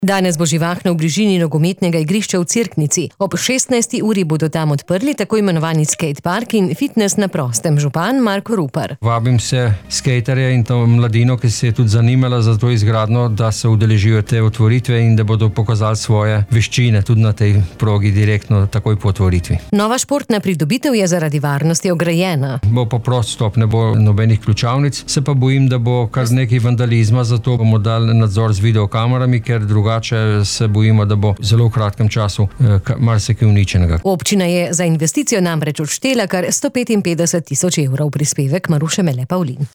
Danes bo živahno v bližini nogometnega igrišča v Cerknici. Ob 16. uri bodo tam odprli tako imenovani skatepark in fitness na prostem. Župan Marko Rupar. Vabim se skaterje in to mladino, ki se je tudi zanimala za to izgradnjo, da se udeležijo te otvoritve in da bodo pokazali svoje veščine tudi na tej progi direktno takoj po otvoritvi. Nova športna pridobitev je zaradi varnosti ograjena. Bo pa prost stop, ne bo nobenih ključavnic, se pa bojim, da bo kar nekaj vandalizma, zato bomo dali nadzor z videokamerami, ker drugače se bojimo, da bo zelo v kratkem času marsikaj uničenega. Občina je za investicijo namreč odštela kar 155 tisoč evrov, prispevek Maruše Mele Pavlin.